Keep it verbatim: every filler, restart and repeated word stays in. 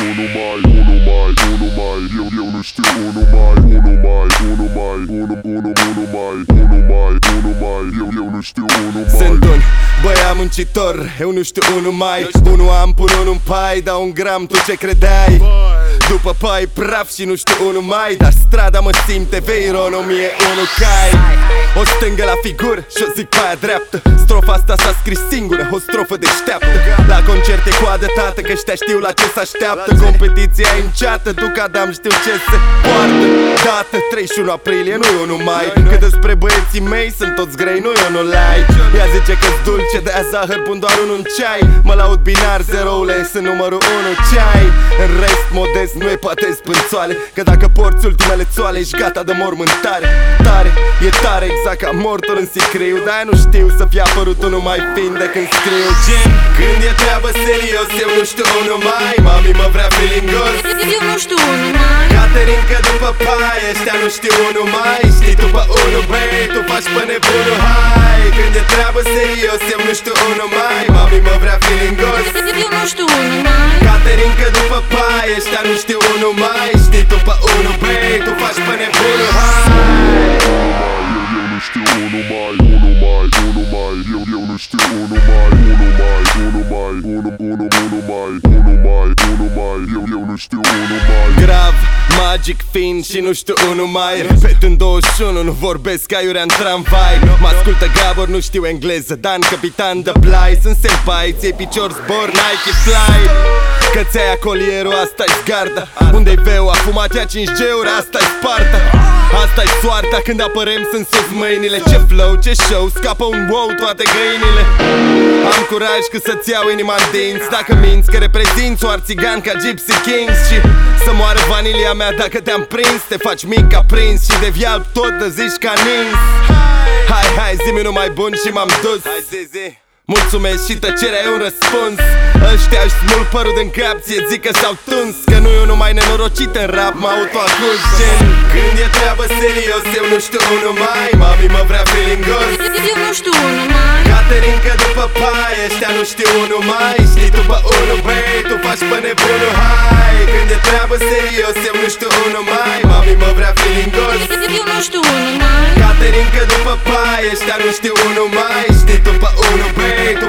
unul mai, unul mai, unul mai. Eu, eu nu știu unul mai, unul mai, unul mai, unul, unul, unul mai, unul mai, unul mai. Eu, eu nu știu unul mai. Sunt un băiat muncitor, eu nu știu unul mai. Unul am, pun unul în pai, dau un gram, tu ce credeai? După pai praf și nu știu unul mai. Dar strada mă simte veiron, o mie unul cai. O stângă la figură și o zic pe aia dreaptă. Strofa asta s-a scris singură, o strofă deșteaptă. La concerte coadă tată, că ăștia știu la ce s-așteaptă. Competiția e înceată, tu ca Adam știu ce se poartă. Dată treizeci și unu aprilie, nu e unul mai. Că despre băieții mei sunt toți grei, nu e unul light. Ea zice că-s dulce, de-aia zahăr pun doar unul în ceai. Mă laud binar, zeroule, sunt numărul unu ceai. În rest modest, nu e poate spânțoale. Că dacă porți ultimele țoale, ești gata de mormântare. Tare, e tare, exact ca mortor în sicriu. De-aia nu știu să fie apărut unul mai fin de când scriu. Gen, când e treabă serios, eu nu știu unul mai. Mami mă vrea filingos, eu nu știu unul mai. Caterinca după pai, ăștia nu știu unul mai. Știi tu pe unul, băi, tu faci pe nebunul, hai. Când e treabă serios, eu nu știu unul mai. Mami mă vrea filingos, eu nu știu unul mai. Caterinca după pai, ăștia nu știu unul mai. Știi tu pe unul, băi, tu faci pe nebunul, hai. Eu nu știu unul mai, unul mai, unul mai. Eu, eu nu știu unul mai, unul mai, unul mai, unul, unul, unul mai, unul mai, unul mai. Eu, eu nu știu unul mai. Grav, magic fin și nu știu unul mai. Repet în douăzeci și unu, nu vorbesc ca iurea în tramvai. Mă ascultă Gabor, nu știu engleză. Dan, capitan de blai. Sunt senpai, ți-ai picior zbor, Nike fly. Că ți-ai colierul, asta-i garda. Unde-i veu, a fumat ea cinci G-uri, asta-i Sparta. Asta-i soarta, când apărem sunt sus mâinile. Ce flow, ce show, scapă un wow toate găinile. Am curaj că să-ți iau inima în dinți. Dacă minți că reprezinți oar țigan ca Gypsy Kings. Și să moară vanilia mea dacă te-am prins. Te faci mic ca prins și de vialb tot te zici ca nins. Hai, hai, zi-mi unul mai bun și m-am dus. Mulțumesc și tăcerea e un răspuns. Ăștia își smulg părul din cap, ție zic că s-au tuns. Că nu e unul mai nenorocit în rap, mă autoacuz. Gen, când e treabă serios, eu nu știu unul mai. Mami mă vrea filingos, eu nu știu unul mai. Caterinca după pai, ăștia nu știu unul mai. Știi tu pe unul, băi, tu faci pe nebunul, hai. Când e treabă serios, eu nu știu unul mai. Mami mă vrea filingos, eu nu știu unul mai. Caterinca după pai, ăștia nu știu unul mai. Știi tu pe unul, băi, tu